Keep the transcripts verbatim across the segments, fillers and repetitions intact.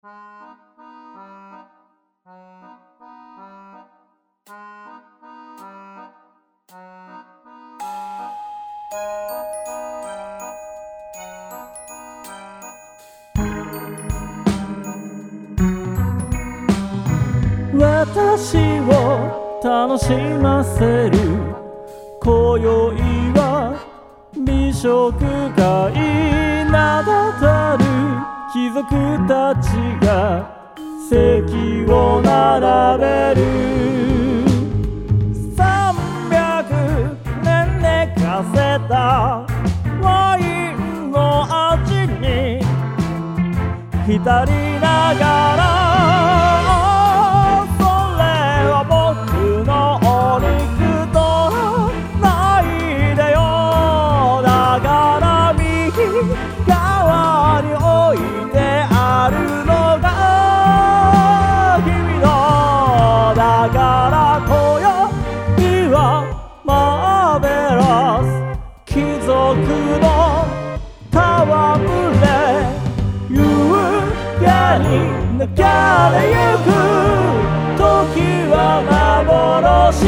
私を楽しませる今宵は美食会、名だたる貴族たちが席を並べる。三百年寝かせたワインの味に浸りながら、側に置いてあるのが君のだから今宵はマーベラス、貴族の戯れ優雅に流れゆく時は幻、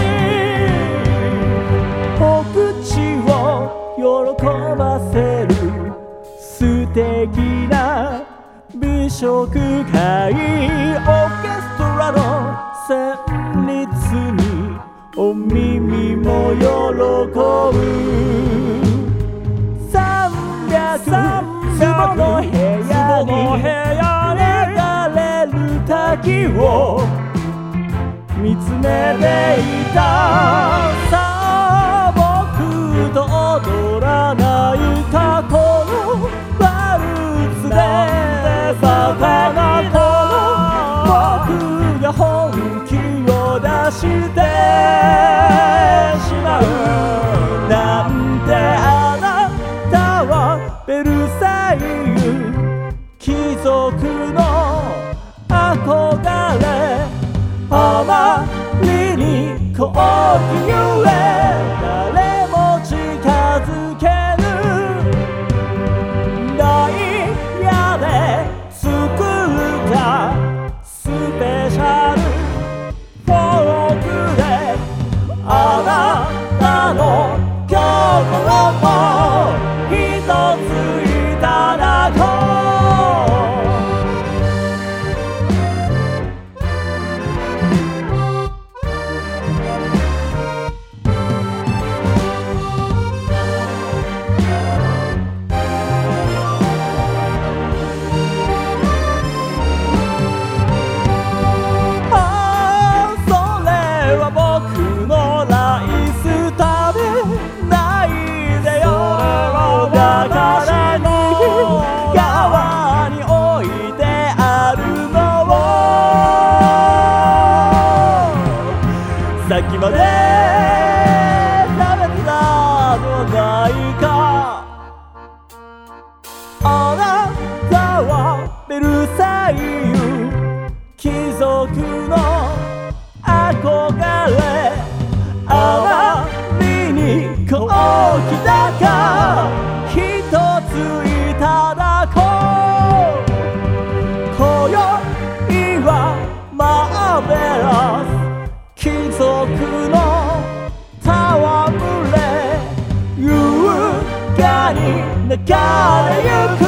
お口を喜ばせる素敵な美食会、オーケストラの旋律にお耳も喜ぶ。三百坪の部屋に流れる滝を見つめていた。さあ僕と踊らないかこのワルツで魚と僕が本気を出してしまうなんて、あなたはベルサイユ貴族の憧れ、あまりに高貴ゆえ誰も近づけぬダイヤで作ったスペシャルフォークであなたの心も一ついただこう。側に置いてあるのをさっきまで食べたのないか。あなたはベルサイユ貴族の憧れ、あまりに高貴だから一ついただこう。今宵はマーベラス、貴族の戯れ優雅に流れゆく